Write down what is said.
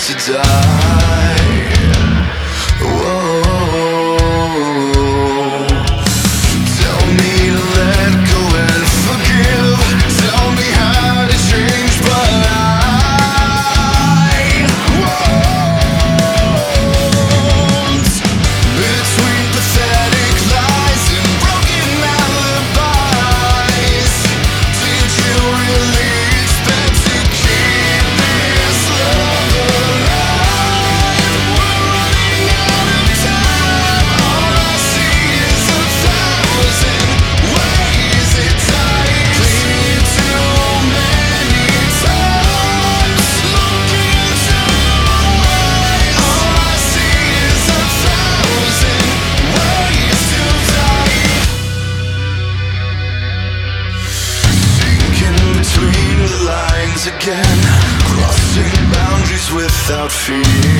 to die. Whoa. Tell me to let go and forgive. Tell me how to change, but I won't. Between pathetic lies and broken alibis, did you really expect to keep this love alive? We're running out of time. All I see is 1,000 ways it died. Clinging too many times, looking into your eyes. All I see is 1,000 ways to die. Sinking between the lines again, crossing boundaries without fear.